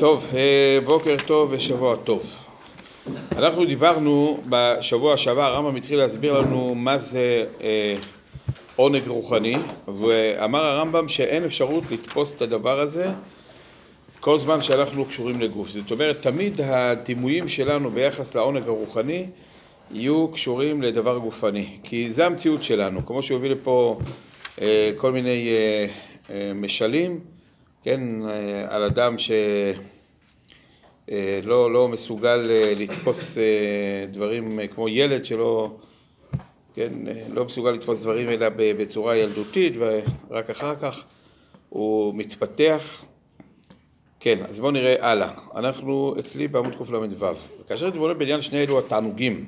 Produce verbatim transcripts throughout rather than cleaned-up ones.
טוב, בוקר טוב ושבוע טוב. אנחנו דיברנו בשבוע שעבר, הרמב"ם התחיל להסביר לנו מה זה אה, עונג רוחני, ואמר הרמב"ם שאין אפשרות לתפוס את הדבר הזה כל זמן שאנחנו קשורים לגוף. זאת אומרת, תמיד הדימויים שלנו ביחס לעונג הרוחני יהיו קשורים לדבר גופני, כי זה המציאות שלנו, כמו שהוביל לפה אה, כל מיני אה, אה, משלים, כן, אה, על אדם ש... לא, לא מסוגל לתפוס דברים כמו ילד שלא, כן, לא מסוגל לתפוס דברים אלא בצורה ילדותית, ורק אחר כך הוא מתפתח. כן, אז בואו נראה הלאה. אנחנו אצלי בעמוד קל"ו. כאשר נתבונן בעניין שני אלו התענוגים,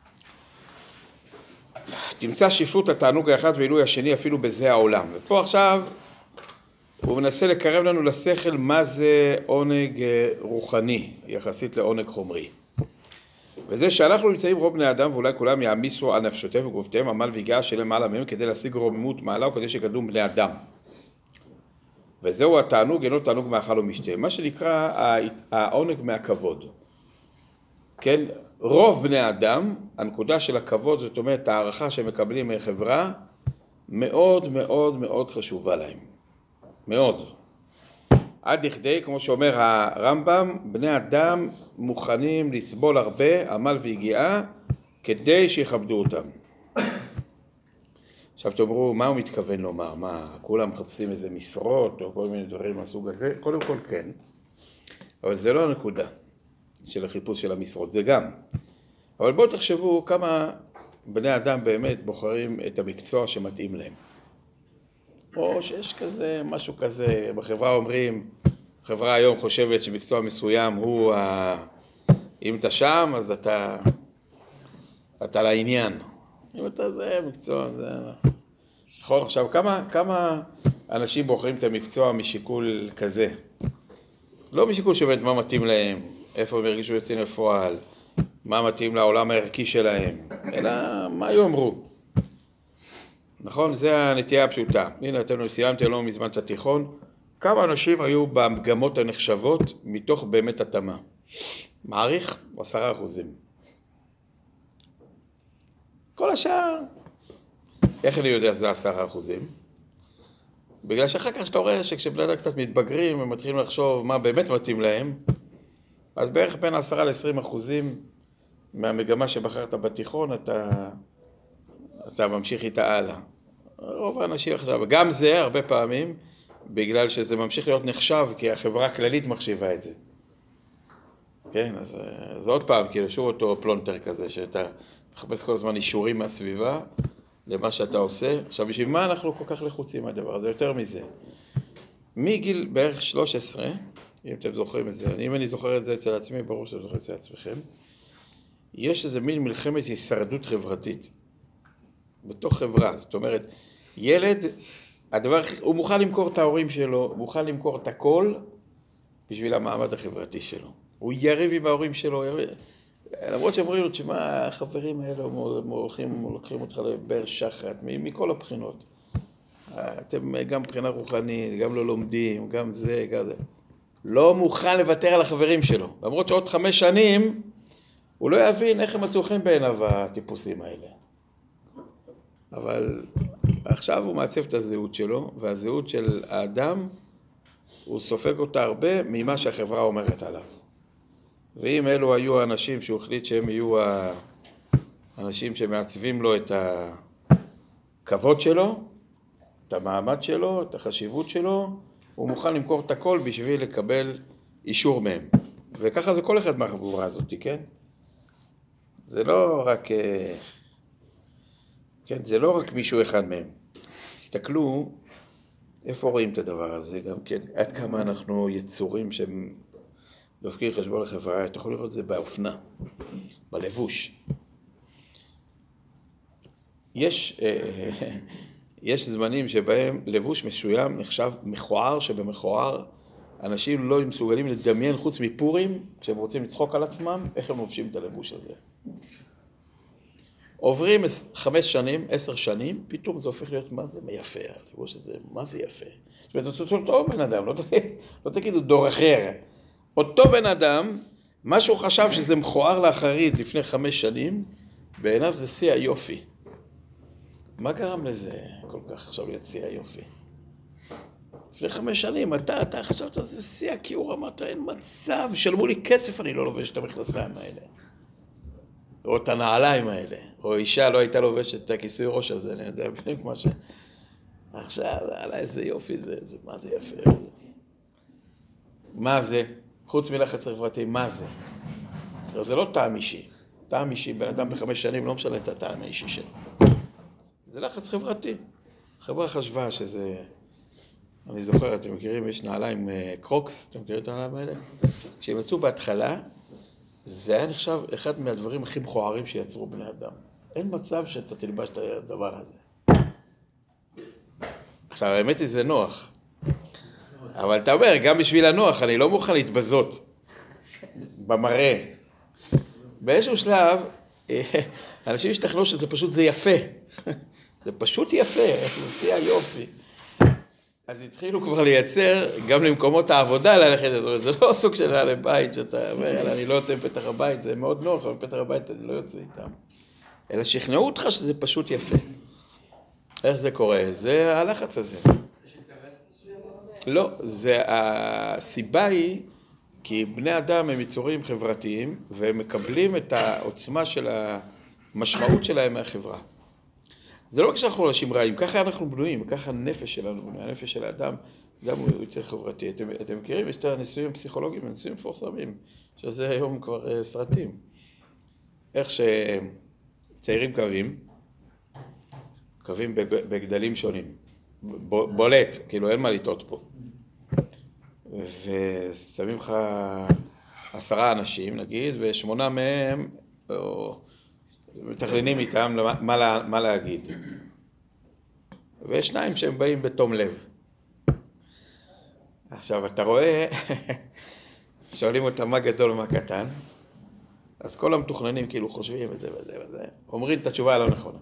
תמצא שפלות התענוג האחד ועילוי השני אפילו בזה העולם. ופה עכשיו הוא מנסה לקרב לנו לשכל מה זה עונג רוחני יחסית לעונג חומרי. וזה שאנחנו נמצאים רוב בני אדם, ואולי כולם יעמיסו על נפשותיהם וגופותיהם עמל ויגעה שלהם מעלה מהם כדי להשיג רוממות מעלה וכדי שיקדמו בני אדם. וזהו התענוג, אינו תענוג מאכל ומשתה, מה שנקרא העונג מהכבוד. כן, רוב בני אדם, הנקודה של הכבוד, זאת אומרת הערכה שהם מקבלים מחברה, מאוד מאוד מאוד חשובה להם. מאוד. עד לכדי, כמו שאומר הרמב"ם, בני אדם מוכנים לסבול הרבה עמל ויגיעה כדי שיכבדו אותם. עכשיו תאמרו, מה הוא מתכוון לומר? מה, כולם מחפשים איזה משרות או כל מיני דברים מהסוג הזה? קודם כל כן, אבל זה לא הנקודה של החיפוש של המשרות, זה גם. אבל בואו תחשבו כמה בני אדם באמת בוחרים את המקצוע שמתאים להם. או שיש כזה, משהו כזה, בחברה אומרים, החברה היום חושבת שמקצוע מסוים הוא, ה... אם אתה שם, אז אתה, אתה לעניין. אם אתה זה, מקצוע, זה... נכון, עכשיו, כמה, כמה אנשים בוחרים את המקצוע משיקול כזה? לא משיקול שבאמת מה מתאים להם, איפה הם הרגישו יוצאים לפועל, מה מתאים לעולם הערכי שלהם, אלא מה יאמרו. נכון? זה הנטייה הפשוטה. הנה, אתם סיימתם לא מזמן את התיכון. כמה אנשים היו במגמות הנחשבות מתוך באמת התאמה? מעריך עשרה אחוזים. כל השאר, איך אני יודע שזה עשרה אחוזים? בגלל שאחר כך שאתה רואה שכשבני אדם קצת מתבגרים ומתחילים לחשוב מה באמת מתאים להם, אז בערך בין עשרה לעשרים אחוזים מהמגמה שבחרת בתיכון אתה, אתה ממשיך איתה הלאה. רוב האנשים עכשיו, גם זה הרבה פעמים, בגלל שזה ממשיך להיות נחשב, כי החברה הכללית מחשיבה את זה. כן, אז זה עוד פעם, כאילו שוב אותו פלונטר כזה, שאתה מחפש כל הזמן אישורים מהסביבה, למה שאתה עושה. עכשיו, בשביל מה אנחנו כל כך לחוצים מהדבר הזה? יותר מזה. מגיל בערך שלוש עשרה, אם אתם זוכרים את זה, אם אני זוכר את זה אצל עצמי, ברור שאתם זוכרים את זה עצמכם, יש איזה מין מלחמת הישרדות חברתית. בתוך חברה, זאת אומרת, ילד, הדבר, הוא מוכן למכור את ההורים שלו, הוא מוכן למכור את הכל בשביל המעמד החברתי שלו. הוא יריב עם ההורים שלו, יריב, למרות שאומרים לו, שמה, החברים האלה הולכים, לוקחים אותך לבאר שחת, מכל הבחינות. אתם גם מבחינה רוחנית, גם לא לומדים, גם זה, גם זה. לא מוכן לוותר על החברים שלו. למרות שעוד חמש שנים, הוא לא יבין איך הם מצאו חן בעיניו הטיפוסים האלה. אבל עכשיו הוא מעצב את הזהות שלו, והזהות של האדם, הוא סופג אותה הרבה ממה שהחברה אומרת עליו. ואם אלו היו האנשים שהוא החליט שהם יהיו האנשים שמעצבים לו את הכבוד שלו, את המעמד שלו, את החשיבות שלו, הוא מוכן למכור את הכל בשביל לקבל אישור מהם. וככה זה כל אחד מהחבורה הזאת, כן? זה לא רק... כן, זה לא רק מישהו אחד מהם. תסתכלו איפה רואים את הדבר הזה גם כן, עד כמה אנחנו יצורים שהם דופקים חשבון לחברה, אתה יכול לראות את זה באופנה, בלבוש. יש, יש זמנים שבהם לבוש מסוים נחשב מכוער, שבמכוער אנשים לא מסוגלים לדמיין חוץ מפורים, כשהם רוצים לצחוק על עצמם, איך הם לובשים את הלבוש הזה. עוברים חמש שנים, עשר שנים, פתאום זה הופך להיות מה זה יפה, הלבוש הזה, מה זה יפה. זאת אומרת, זה טוב בן אדם, לא, לא תגידו דור אחר, אותו בן אדם, מה שהוא חשב שזה מכוער לאחרית לפני חמש שנים, בעיניו זה שיא היופי. מה גרם לזה כל כך עכשיו להיות שיא היופי? לפני חמש שנים, אתה, אתה חשבת שזה שיא הכיעור, אמרת, אין מצב, שלמו לי כסף, אני לא לובש את המכנסיים האלה. או את הנעליים האלה. או אישה לא הייתה לובשת את הכיסוי ראש הזה, אני יודע, בדיוק מה ש... עכשיו, עלה איזה יופי, זה, זה, מה זה יפה? מה זה? חוץ מלחץ חברתי, מה זה? זה לא טעם אישי. טעם אישי, בן אדם בחמש שנים לא משנה את הטעם האישי שלו. זה לחץ חברתי. חברה חשבה שזה... אני זוכר, אתם מכירים, יש נעליים קרוקס, אתם מכירים את הנעליים האלה? כשהם יצאו בהתחלה, זה היה נחשב אחד מהדברים הכי מכוערים שיצרו בני אדם. אין מצב שאתה תלבש את הדבר הזה. עכשיו, האמת היא זה נוח. אבל אתה אומר, גם בשביל הנוח, אני לא מוכן להתבזות במראה. באיזשהו שלב, אנשים השתכנעו שזה פשוט, זה יפה. זה פשוט יפה, זה שיא היופי. אז התחילו כבר לייצר גם למקומות העבודה ללכת, זה לא סוג של נעלי בית, שאתה אומר, אני לא יוצא מפתח הבית, זה מאוד נוח, אבל מפתח הבית אני לא יוצא איתם. אלא שכנעו אותך שזה פשוט יפה. איך זה קורה? זה הלחץ הזה. לא, זה הסיבה היא, כי בני אדם הם יצורים חברתיים, והם מקבלים את העוצמה של המשמעות שלהם מהחברה. זה לא כשאנחנו אנשים רעים, ככה אנחנו בנויים, ככה הנפש שלנו בנוי, הנפש של האדם, אדם הוא יוצר חברתי. אתם, אתם מכירים, יש את הניסויים הפסיכולוגיים, הניסויים מפורסמים, שזה היום כבר סרטים. איך שצעירים קווים, קווים בגדלים שונים, בולט, כאילו אין מה לטעות פה. ושמים לך עשרה אנשים, נגיד, ושמונה מהם, או... מתכננים איתם מה, לה, מה להגיד. ויש שניים שהם באים בתום לב. עכשיו, אתה רואה, שואלים אותם מה גדול ומה קטן, אז כל המתוכננים כאילו חושבים וזה וזה וזה, אומרים את התשובה הלא נכונה.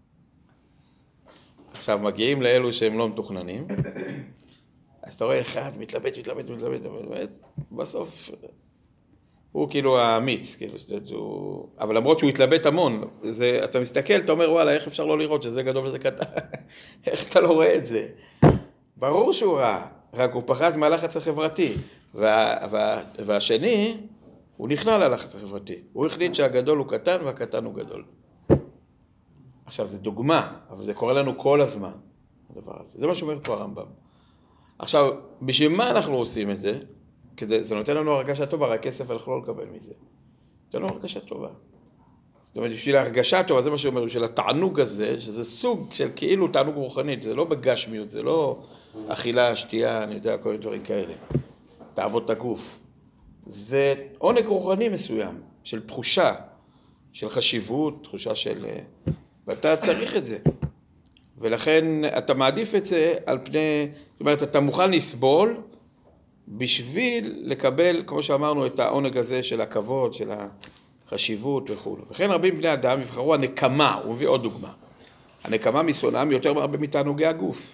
עכשיו, מגיעים לאלו שהם לא מתוכננים, אז אתה רואה אחד מתלבט, מתלבט, מתלבט, מתלבט, בסוף... הוא כאילו האמיץ, כאילו, הוא... אבל למרות שהוא התלבט המון, זה, אתה מסתכל, אתה אומר, וואלה, איך אפשר לא לראות שזה גדול וזה קטן? איך אתה לא רואה את זה? ברור שהוא רע, רק הוא פחד מהלחץ החברתי. וה, וה, והשני, הוא נכנע ללחץ החברתי. הוא החליט שהגדול הוא קטן והקטן הוא גדול. עכשיו, זה דוגמה, אבל זה קורה לנו כל הזמן, הדבר הזה. זה מה שאומר פה הרמב"ם. עכשיו, בשביל מה אנחנו עושים את זה? כדי, זה נותן לנו הרגשה טובה, רק כסף אנחנו לא לקבל מזה. נותן לנו הרגשה טובה. זאת אומרת, בשביל ההרגשה טובה, זה מה שאומר, בשביל התענוג הזה, שזה סוג של כאילו תענוג רוחנית, זה לא בגשמיות, זה לא אכילה, שתייה, אני יודע, כל דברים כאלה. תעבוד את הגוף. זה עונג רוחני מסוים, של תחושה, של חשיבות, תחושה של... ואתה צריך את זה. ולכן אתה מעדיף את זה על פני... זאת אומרת, אתה מוכן לסבול, בשביל לקבל, כמו שאמרנו, את העונג הזה של הכבוד, של החשיבות וכו'. וכן רבים בני אדם יבחרו הנקמה, הוא מביא עוד דוגמה. הנקמה משונאם יותר מהרבה מתענוגי הגוף.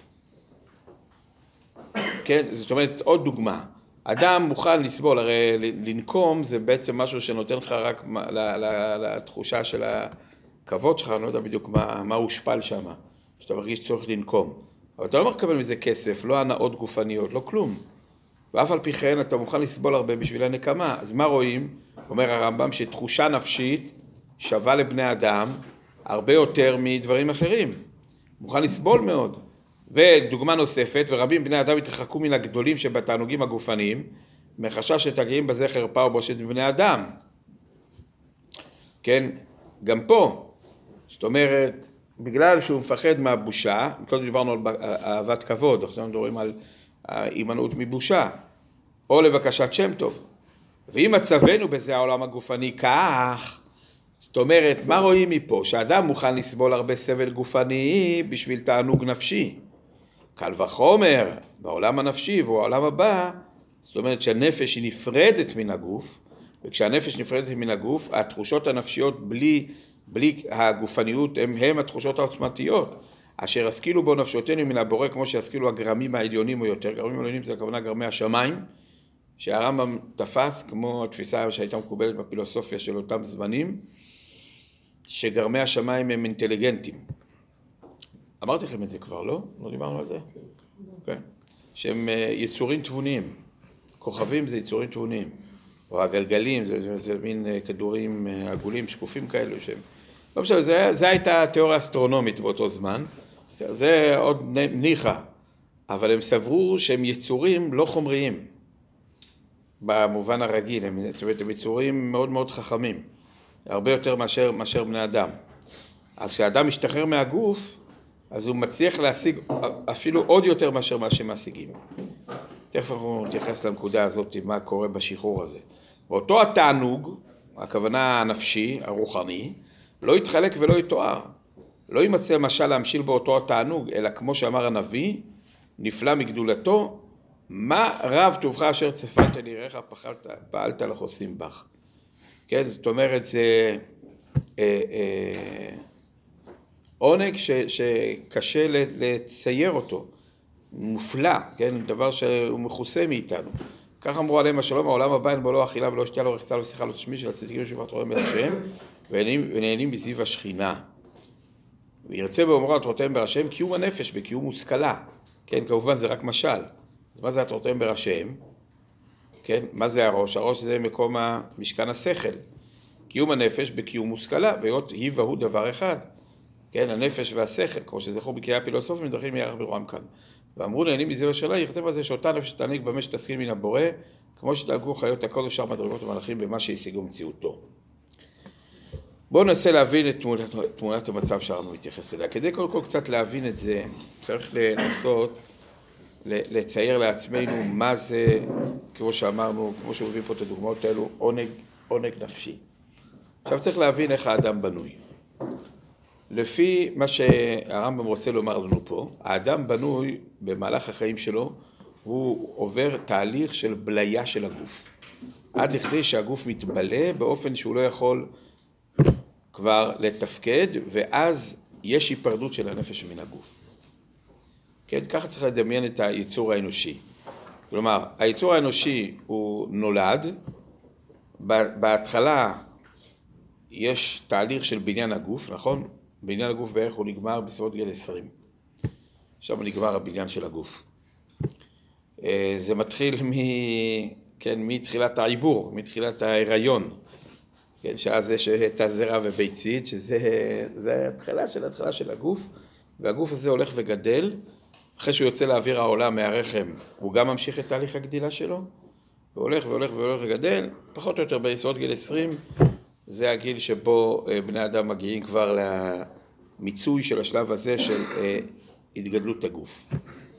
כן, זאת אומרת, עוד דוגמה. אדם מוכן לסבול, הרי לנקום זה בעצם משהו שנותן לך רק לתחושה של הכבוד שלך, אני לא יודע בדיוק מה, מה הושפל שם, שאתה מרגיש צורך לנקום. אבל אתה לא מקבל מזה כסף, לא הנאות גופניות, לא כלום. ואף על פי כן אתה מוכן לסבול הרבה בשביל הנקמה. אז מה רואים? אומר הרמב"ם שתחושה נפשית שווה לבני אדם הרבה יותר מדברים אחרים. מוכן לסבול מאוד. ודוגמה נוספת, ורבים בני אדם התרחקו מן הגדולים שבתענוגים הגופניים, מחשש שתגיעים בזה חרפה או בושת מבני אדם. כן? גם פה, זאת אומרת, בגלל שהוא מפחד מהבושה, קודם דיברנו על אהבת כבוד, עכשיו מדברים על ההימנעות מבושה, או לבקשת שם טוב. ואם מצבנו בזה העולם הגופני כך, זאת אומרת, מה רואים מפה? שאדם מוכן לסבול הרבה סבל גופני בשביל תענוג נפשי. קל וחומר, בעולם הנפשי והעולם הבא, זאת אומרת שהנפש היא נפרדת מן הגוף, וכשהנפש נפרדת מן הגוף, התחושות הנפשיות בלי, בלי הגופניות הם, הם התחושות העוצמתיות. אשר השכילו בו נפשותינו מן הבורא, כמו שהשכילו הגרמים העליונים או יותר. גרמים העליונים זה הכוונה גרמי השמיים, שהרמב"ם תפס כמו התפיסה שהייתה מקובלת בפילוסופיה של אותם זמנים, שגרמי השמיים הם אינטליגנטים. אמרתי לכם את זה כבר, לא? לא דיברנו על זה? כן. שהם יצורים תבוניים. כוכבים זה יצורים תבוניים. או הגלגלים, זה, זה מין כדורים עגולים, שקופים כאלו שהם... לא משנה, זה, זה הייתה התיאוריה האסטרונומית באותו זמן. זה עוד ניחא. אבל הם סברו שהם יצורים לא חומריים. במובן הרגיל, הם, הם יצורים מאוד מאוד חכמים. הרבה יותר מאשר, מאשר בני אדם. אז כשאדם משתחרר מהגוף, אז הוא מצליח להשיג אפילו עוד יותר מאשר מה שמשיגים. תכף אנחנו נתייחס לנקודה הזאת, מה קורה בשחרור הזה. ואותו התענוג, הכוונה הנפשי, הרוחני, לא יתחלק ולא יתואר. לא יימצא משל להמשיל באותו התענוג, אלא כמו שאמר הנביא, נפלא מגדולתו, מה רב טובך אשר צפנת ליראיך פעלת, פעלת לחוסים בך. כן, זאת אומרת, זה אה, אה, עונג ש, שקשה לצייר אותו, מופלא, כן, דבר שהוא מכוסה מאיתנו. כך אמרו עליהם השלום, העולם הבא אין בו לא אכילה ולא שתייה, לא רחצה, לא שיחה, לא תשמיש, של הצדיקים ישובת רואים אל השם, ונהנים בזיו השכינה. וירצה באומרו התורותיהם בראשיהם, קיום הנפש בקיום מושכלה. כן, כמובן זה רק משל. אז מה זה התורותיהם בראשיהם? כן, מה זה הראש? הראש זה מקום המשכן השכל. קיום הנפש בקיום מושכלה, והיות היא והוא דבר אחד. כן, הנפש והשכל, כמו שזכור בקריאה הפילוסופים, מדרכים מירח ברועם כאן. ואמרו נהנים בזיו השאלה, ירצה בזה שאותה נפש תענג במה שתשכיל מן הבורא, כמו שתענגו חיות הקודש שאר מדרגות המלאכים במה שהשיגו מציאותו. בואו ננסה להבין את תמונת, תמונת המצב שהרמב"ם מתייחס אליה. כדי כל כל קצת להבין את זה, צריך לנסות לצייר לעצמנו מה זה, כמו שאמרנו, כמו שמביאים פה את הדוגמאות האלו, עונג, עונג נפשי. עכשיו צריך להבין איך האדם בנוי. לפי מה שהרמב"ם רוצה לומר לנו פה, האדם בנוי במהלך החיים שלו, הוא עובר תהליך של בליה של הגוף. עד לכדי שהגוף מתבלה באופן שהוא לא יכול כבר לתפקד, ואז יש היפרדות של הנפש מן הגוף. כן, ככה צריך לדמיין את היצור האנושי. כלומר, היצור האנושי הוא נולד, בהתחלה יש תהליך של בניין הגוף, נכון? בניין הגוף בערך הוא נגמר בסביבות גיל עשרים. עכשיו נגמר הבניין של הגוף. זה מתחיל מ... כן, מתחילת העיבור, מתחילת ההיריון. כן, שאז יש את הזרע וביצית, שזה זה התחלה של התחלה של הגוף, והגוף הזה הולך וגדל. אחרי שהוא יוצא לאוויר העולם מהרחם, הוא גם ממשיך את תהליך הגדילה שלו, והולך והולך והולך וגדל, פחות או יותר בסביבות גיל עשרים, זה הגיל שבו בני אדם מגיעים כבר למיצוי של השלב הזה של התגדלות הגוף.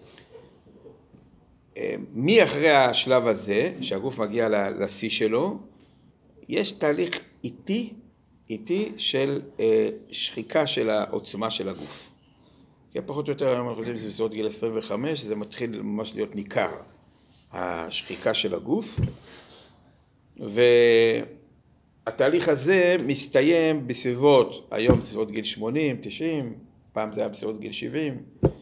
מי אחרי השלב הזה, שהגוף מגיע לשיא שלו, יש תהליך איטי, איטי של שחיקה של העוצמה של הגוף. כי פחות או יותר היום אנחנו יודעים שזה בסביבות גיל עשרים וחמש, זה מתחיל ממש להיות ניכר, השחיקה של הגוף. והתהליך הזה מסתיים בסביבות, היום בסביבות גיל שמונים, תשעים, פעם זה היה בסביבות גיל שבעים.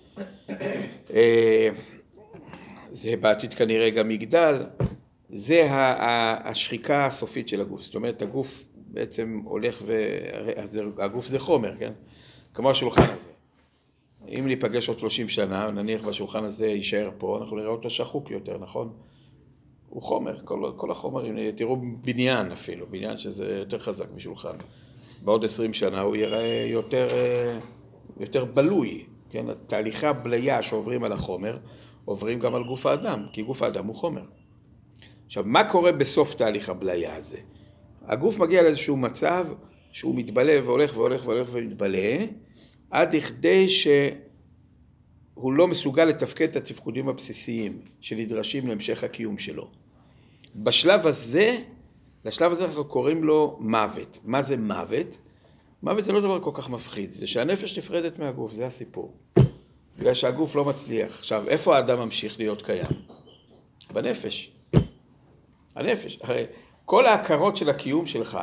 זה בעתיד כנראה גם יגדל. זה השחיקה הסופית של הגוף. זאת אומרת, הגוף בעצם הולך ו... הגוף זה חומר, כן? כמו השולחן הזה. אם ניפגש עוד שלושים שנה, נניח בשולחן הזה יישאר פה, אנחנו נראה אותו שחוק יותר, נכון? הוא חומר, כל, כל החומרים, תראו בניין אפילו, בניין שזה יותר חזק משולחן. בעוד עשרים שנה הוא יראה יותר, יותר בלוי, כן? תהליכי הבליה שעוברים על החומר, עוברים גם על גוף האדם, כי גוף האדם הוא חומר. עכשיו, מה קורה בסוף תהליך הבליה הזה? הגוף מגיע לאיזשהו מצב שהוא מתבלה והולך והולך והולך ומתבלה, עד לכדי שהוא לא מסוגל לתפקד את התפקודים הבסיסיים שנדרשים להמשך הקיום שלו. בשלב הזה, לשלב הזה אנחנו קוראים לו מוות. מה זה מוות? מוות זה לא דבר כל כך מפחיד, זה שהנפש נפרדת מהגוף, זה הסיפור. בגלל שהגוף לא מצליח. עכשיו, איפה האדם ממשיך להיות קיים? בנפש. הנפש. הרי כל ההכרות של הקיום שלך,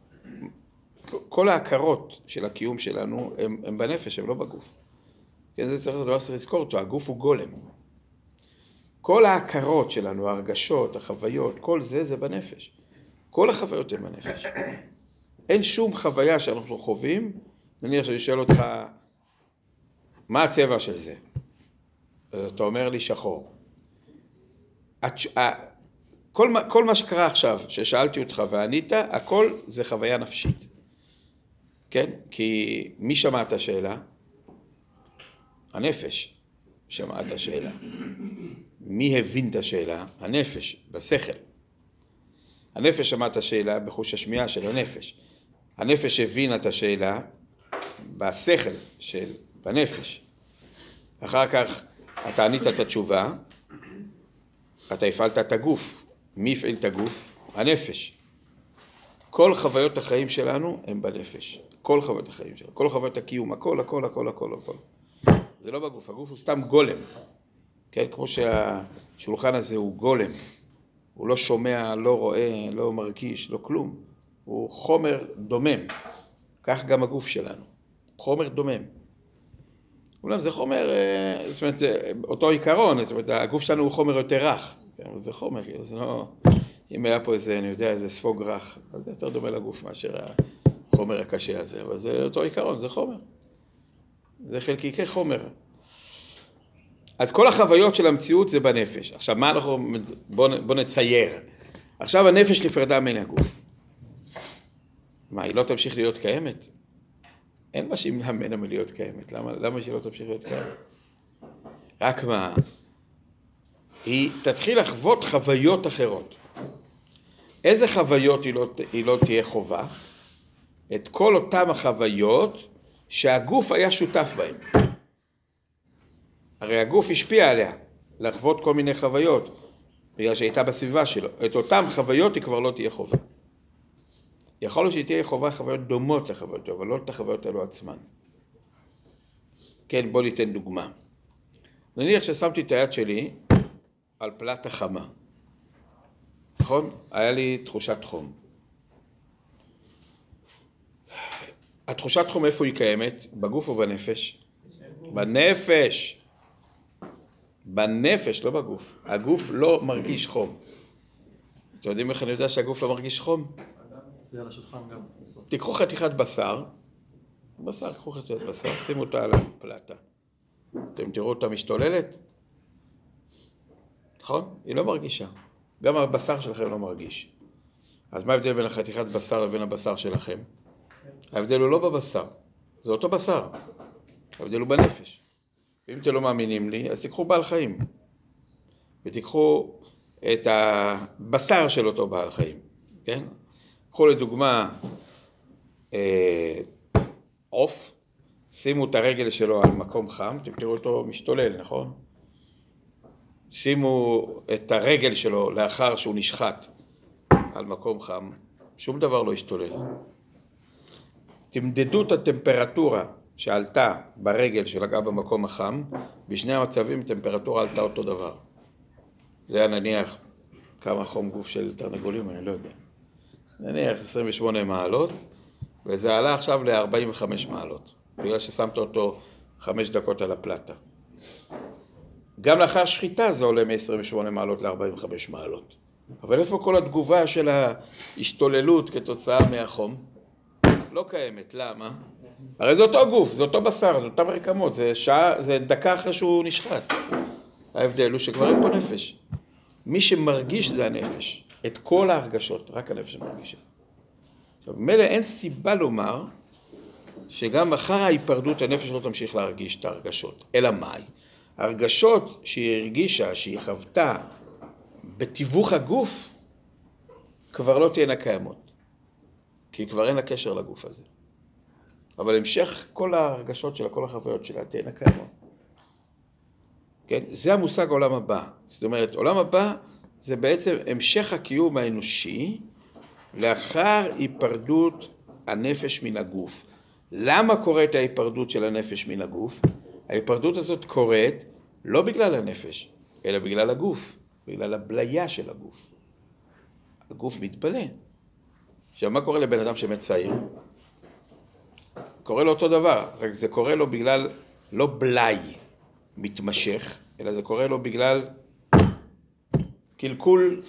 כל ההכרות של הקיום שלנו הם, הם בנפש, הם לא בגוף. כן, זה צריך לדבר לזכור אותו, הגוף הוא גולם. כל ההכרות שלנו, ההרגשות, החוויות, כל זה זה בנפש. כל החוויות הן בנפש. אין שום חוויה שאנחנו חווים, נניח שאני שואל אותך, מה הצבע של זה? אז אתה אומר לי שחור. כל, כל מה שקרה עכשיו, ששאלתי אותך וענית, הכל זה חוויה נפשית. כן? כי מי שמע את השאלה? הנפש שמע את השאלה. מי הבין את השאלה? הנפש, בשכל. הנפש שמע את השאלה בחוש השמיעה של הנפש. הנפש הבינה את השאלה בשכל של בנפש. אחר כך אתה ענית את התשובה, אתה הפעלת את הגוף. מי הפעיל את הגוף? הנפש. כל חוויות החיים שלנו הם בנפש. כל חוויות החיים שלנו, כל חוויות הקיום, הכל, הכל, הכל, הכל, הכל. זה לא בגוף, הגוף הוא סתם גולם. כן, כמו שהשולחן הזה הוא גולם. הוא לא שומע, לא רואה, לא מרגיש, לא כלום. הוא חומר דומם. כך גם הגוף שלנו. חומר דומם. אולי זה חומר, זאת אומרת, זה אותו עיקרון, זאת אומרת, הגוף שלנו הוא חומר יותר רך. כן, זה חומר, זה לא... אם היה פה איזה, אני יודע, איזה ספוג רך, אז זה יותר דומה לגוף מאשר החומר הקשה הזה, אבל זה אותו עיקרון, זה חומר. זה חלקיקי חומר. אז כל החוויות של המציאות זה בנפש. עכשיו, מה אנחנו... בוא, בוא נצייר. עכשיו הנפש נפרדה מן הגוף. מה, היא לא תמשיך להיות קיימת? אין מה שימנע ממנה מלהיות קיימת. למה, למה שהיא לא תמשיך להיות קיימת? רק מה? היא תתחיל לחוות חוויות אחרות. איזה חוויות היא לא, היא לא תהיה חובה? את כל אותם החוויות שהגוף היה שותף בהן. הרי הגוף השפיע עליה לחוות כל מיני חוויות, בגלל שהייתה בסביבה שלו. את אותם חוויות היא כבר לא תהיה חובה. יכול להיות שהיא תהיה חובה חוויות דומות לחוויות, אבל לא את החוויות האלו עצמן. כן, בוא ניתן דוגמה. נניח ששמתי את היד שלי על פלטה חמה. נכון? היה לי תחושת חום. התחושת חום איפה היא קיימת? בגוף או בנפש? בנפש. בנפש, לא בגוף. הגוף לא מרגיש חום. אתם יודעים איך אני יודע שהגוף לא מרגיש חום? זה על השולחן גם. תיקחו חתיכת בשר, בשר, קחו חתיכת בשר, שימו אותה על הפלטה. אתם תראו אותה משתוללת? נכון? היא לא מרגישה. גם הבשר שלכם לא מרגיש. אז מה ההבדל בין החתיכת בשר לבין הבשר שלכם? ההבדל הוא לא בבשר, זה אותו בשר. ההבדל הוא בנפש. ואם אתם לא מאמינים לי, אז תיקחו בעל חיים. ותיקחו את הבשר של אותו בעל חיים. כן? קחו לדוגמה עוף, שימו את הרגל שלו על מקום חם, אתם תראו אותו משתולל, נכון? שימו את הרגל שלו לאחר שהוא נשחט על מקום חם, שום דבר לא ישתולל. תמדדו את הטמפרטורה שעלתה ברגל שלגעה במקום החם, בשני המצבים טמפרטורה עלתה אותו דבר. זה היה נניח כמה חום גוף של תרנגולים, אני לא יודע. נניח עשרים ושמונה מעלות, וזה עלה עכשיו ל-ארבעים וחמש מעלות, בגלל ששמת אותו חמש דקות על הפלטה. גם לאחר שחיטה זה עולה מ-עשרים ושמונה מעלות ל-ארבעים וחמש מעלות. אבל איפה כל התגובה של ההשתוללות כתוצאה מהחום? לא קיימת, למה? הרי זה אותו גוף, זה אותו בשר, זה אותם רקמות, זה, שעה, זה דקה אחרי שהוא נשחט. ההבדל הוא שכבר אין פה נפש. מי שמרגיש זה הנפש. את כל ההרגשות, רק הנפש מרגישה. עכשיו, מילא אין סיבה לומר שגם אחר ההיפרדות הנפש לא תמשיך להרגיש את ההרגשות. אלא מאי? ההרגשות שהיא הרגישה, שהיא חוותה בתיווך הגוף, כבר לא תהיינה קיימות. כי כבר אין לה קשר לגוף הזה. אבל המשך כל ההרגשות שלה, כל החוויות שלה, תהיינה קיימות. כן? זה המושג עולם הבא. זאת אומרת, עולם הבא זה בעצם המשך הקיום האנושי לאחר היפרדות הנפש מן הגוף. למה קורית ההיפרדות של הנפש מן הגוף? ההיפרדות הזאת קורית לא בגלל הנפש, אלא בגלל הגוף, בגלל הבליה של הגוף. הגוף מתבלה. עכשיו, מה קורה לבן אדם שמת צעיר? קורה לו אותו דבר, רק זה קורה לו בגלל לא בלאי מתמשך, אלא זה קורה לו בגלל קלקול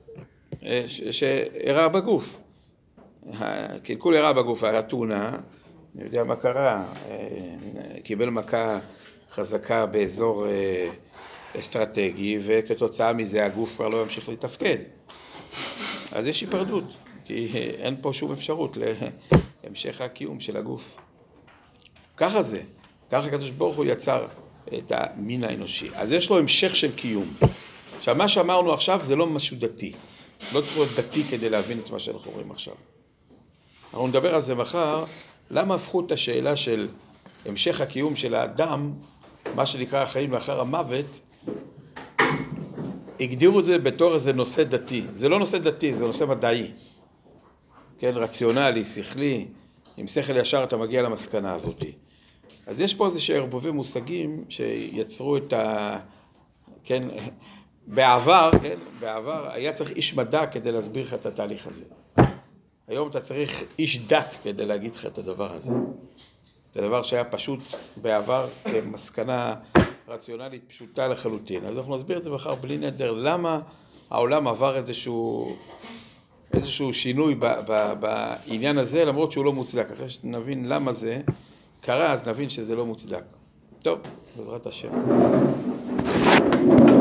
שאירע בגוף. הקלקול אירע בגוף, התאונה, אני יודע מה קרה, קיבל מכה חזקה באזור אסטרטגי, וכתוצאה מזה הגוף כבר לא ימשיך לתפקד. אז יש היפרדות, כי אין פה שום אפשרות להמשך הקיום של הגוף. ככה זה, ככה הקדוש ברוך הוא יצר את המין האנושי. אז יש לו המשך של קיום. עכשיו, מה שאמרנו עכשיו זה לא משהו דתי. לא צריך להיות דתי כדי להבין את מה שאנחנו רואים עכשיו. אנחנו נדבר על זה מחר, למה הפכו את השאלה של המשך הקיום של האדם, מה שנקרא החיים לאחר המוות, הגדירו את זה בתור איזה נושא דתי. זה לא נושא דתי, זה נושא מדעי. כן, רציונלי, שכלי, עם שכל ישר אתה מגיע למסקנה הזאת. אז יש פה איזה שערבובי מושגים שיצרו את ה... כן, בעבר, כן, בעבר היה צריך איש מדע כדי להסביר לך את התהליך הזה. היום אתה צריך איש דת כדי להגיד לך את הדבר הזה. זה דבר שהיה פשוט בעבר כמסקנה רציונלית פשוטה לחלוטין. אז אנחנו נסביר את זה מחר בלי נדר, למה העולם עבר איזשהו, איזשהו שינוי ב, ב, בעניין הזה, למרות שהוא לא מוצדק. אחרי שנבין למה זה קרה, אז נבין שזה לא מוצדק. טוב, בעזרת השם.